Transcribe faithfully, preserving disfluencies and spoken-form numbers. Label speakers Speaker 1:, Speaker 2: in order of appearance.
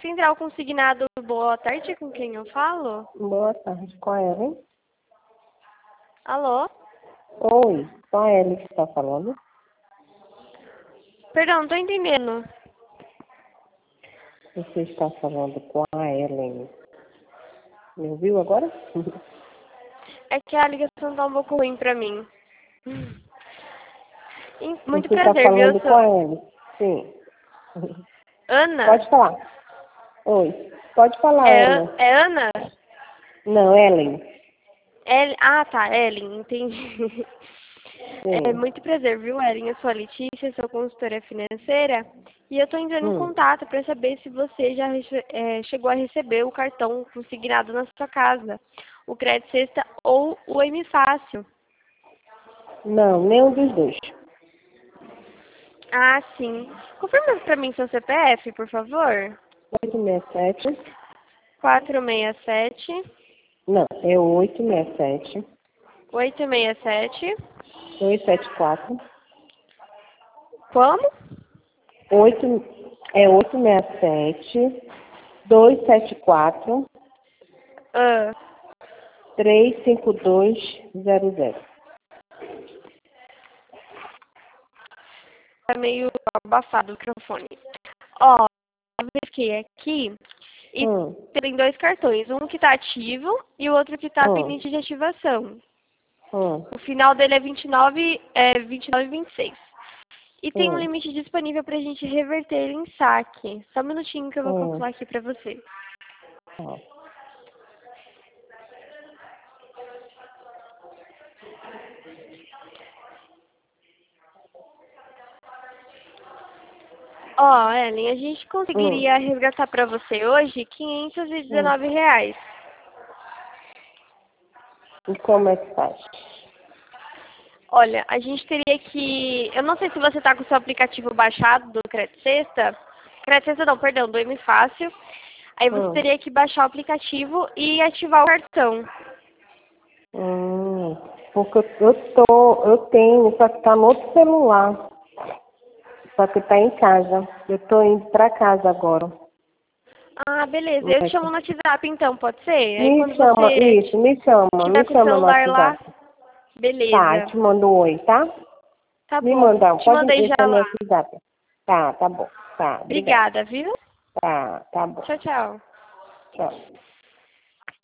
Speaker 1: Central Consignado, boa tarde, com quem eu falo?
Speaker 2: Boa tarde, com a Ellen.
Speaker 1: Alô?
Speaker 2: Oi, com a Ellen que está falando.
Speaker 1: Perdão, não tô entendendo.
Speaker 2: Você está falando com a Ellen. Me ouviu agora?
Speaker 1: É que a ligação tá um pouco ruim pra mim. Hum, Muito
Speaker 2: Você está
Speaker 1: prazer, viu? Eu
Speaker 2: falando com a
Speaker 1: sou
Speaker 2: Ellen. Sim.
Speaker 1: Ana?
Speaker 2: Pode falar. Oi. Pode falar,
Speaker 1: É,
Speaker 2: Ellen.
Speaker 1: An- é Ana?
Speaker 2: Não, Ellen.
Speaker 1: El... Ah, tá, Ellen, entendi. É
Speaker 2: Sim.
Speaker 1: muito prazer, viu, Ellen? Eu sou a Letícia, sou consultora financeira e eu tô entrando em
Speaker 2: Hum.
Speaker 1: contato para saber se você já rece- é, chegou a receber o cartão consignado na sua casa, o Crédito Sexta ou o M Fácil.
Speaker 2: Não, nenhum dos dois.
Speaker 1: Ah, sim. Confirma para mim seu C P F, por favor.
Speaker 2: oito seis sete.
Speaker 1: quatro seis sete,
Speaker 2: Não, é oito seis sete.
Speaker 1: oito seis sete.
Speaker 2: dois sete quatro.
Speaker 1: Como?
Speaker 2: oito, é oito seis sete. dois sete quatro.
Speaker 1: Ah,
Speaker 2: três cinco dois zero zero.
Speaker 1: tá meio abafado o microfone. Ó, eu verifiquei aqui e
Speaker 2: Hum.
Speaker 1: tem dois cartões, um que está ativo e o outro que está
Speaker 2: Hum.
Speaker 1: pendente de ativação.
Speaker 2: Hum.
Speaker 1: O final dele é vinte e nove, é vinte e nove e vinte e seis. E tem um
Speaker 2: Hum.
Speaker 1: limite disponível para a gente reverter ele em saque. Só um minutinho que eu vou
Speaker 2: Hum.
Speaker 1: calcular aqui para você.
Speaker 2: Ó.
Speaker 1: Ó, Ellen, a gente
Speaker 2: Hum.
Speaker 1: conseguiria resgatar para você hoje quinhentos e
Speaker 2: Hum.
Speaker 1: dezenove reais.
Speaker 2: E como é que faz?
Speaker 1: Olha, a gente teria que... Eu não sei se você está com o seu aplicativo baixado do Crédito Sexta. Crédito Sexta não, perdão, do M Fácil. Aí você
Speaker 2: Hum.
Speaker 1: teria que baixar o aplicativo e ativar o cartão.
Speaker 2: Hum. Porque eu, eu tô, eu tenho, só que tá no outro celular. Só que tá em casa. Eu tô indo pra casa agora.
Speaker 1: Ah, beleza. Eu te chamo no WhatsApp então, pode ser? Aí
Speaker 2: Me
Speaker 1: quando
Speaker 2: chama,
Speaker 1: você
Speaker 2: isso, me chama,
Speaker 1: tiver
Speaker 2: me
Speaker 1: com o
Speaker 2: chama no
Speaker 1: celular lá,
Speaker 2: WhatsApp. Tá,
Speaker 1: beleza.
Speaker 2: te mando um oi, tá?
Speaker 1: Tá
Speaker 2: Me
Speaker 1: bom.
Speaker 2: mandar,
Speaker 1: Te
Speaker 2: pode
Speaker 1: mandei já
Speaker 2: deixar no
Speaker 1: lá.
Speaker 2: WhatsApp. Tá, tá bom. Tá, obrigada.
Speaker 1: Obrigada, viu?
Speaker 2: Tá, tá bom.
Speaker 1: Tchau, tchau.
Speaker 2: Tchau.